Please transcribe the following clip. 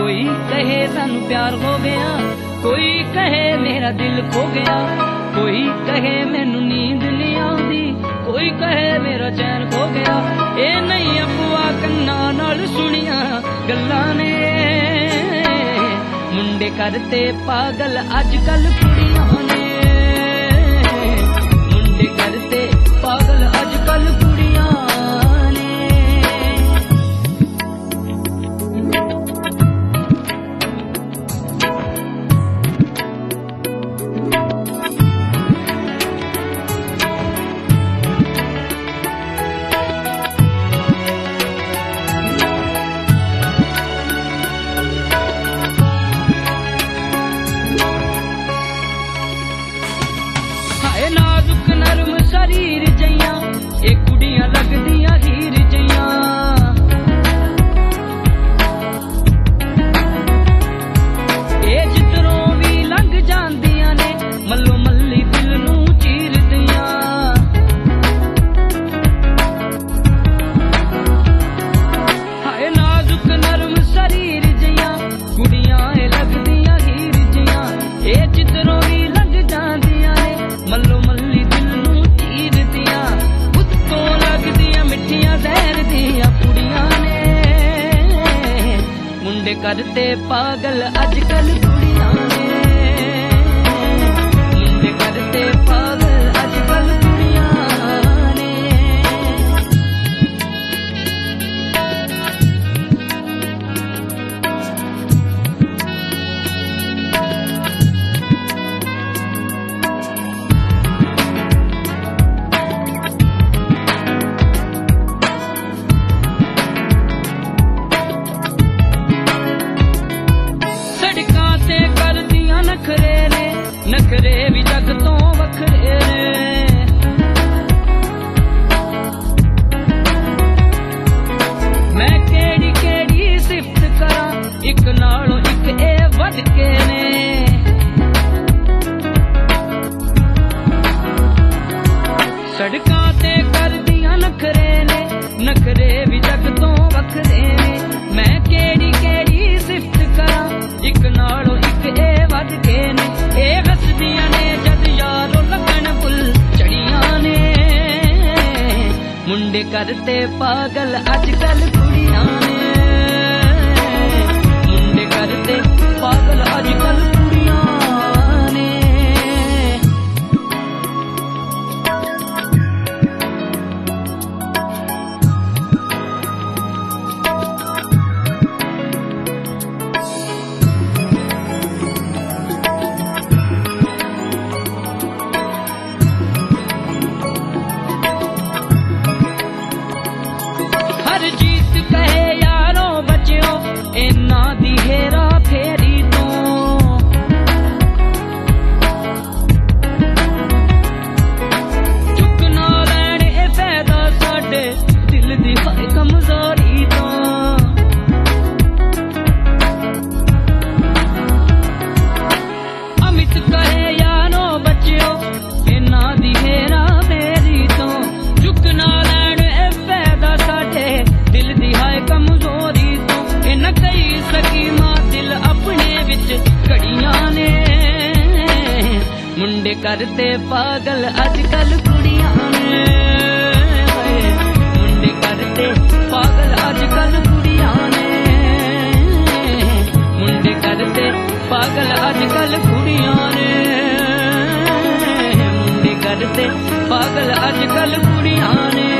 कोई कहे सानू प्यार हो गया, कोई कहे मेरा दिल खो गया, कोई कहे मैनू नींद नहीं आती, कोई कहे मेरा चैन खो गया। ए नहीं अफवाह कन्ना नाल सुनिया गल्लां ने, मुंडे करते पागल अजकल कुड़ियां ने, मुंडे करते पागल अजकल कुड़ियां ने। नाजुक नरम शरीर जइया ए कुड़ियां लगदियां हीर जइया, ए जिधरों भी लंघ जांदियां ने मल्लो मल्ली दिल नू चीर दियां। हाय नाजुक नरम शरीर जइया कुड़ियां ए लगदियां हीर जइया, ए जिधरों भी लंघ जांदियां ने मल्लो मल्ली दिल नू चीर दियां। उत्तों लगदियां मिठियां जहर दियां कुड़ियां ने, मुंडे करते पागल अजकल कुड़ियां ने, मुंडे करते पागल अजकल कुड़ियां ने। नखरे ने नखरे भी जग तो वखरे ने, मैं केड़ी केड़ी सिफत करा इक नालों इक ए वध के ने। सड़कां ते करदियां नखरे ने नखरे भी जग तो वखरे ने, मैं केड़ी केड़ी सिफत करा इक नालों इक ए वध के ने। ए हसदियां ने जद यारों लगन फुल चढ़ियां ने, मुंडे करते पागल अजकल कुड़ियां ने, मुंडे करते पागल अजकल कुड़ियां ने। जीत कहे यारों बच्चों इन्ना दी हेरा फेरी तो, चुक ना लैने ए फायदा साडे दिल दी हाय कमजोरी तो। अमित कहे यारों बच्चों इन्ना दी हेरा फेरी तो, चुक ना लैने ए फायदा साडे दिल दी हाय कमजोरी तो। इन्ना कई सकी मां दिल अपने विच घड़ियां ने, मुंडे करते पागल अजकल कुड़ियां ने, मुंडे करते पागल अजकल कुड़ियां ने, मुंडे करते पागल अजकल कुड़ियां ने, मुंडे करते पागल अजकल कुड़ियां ने।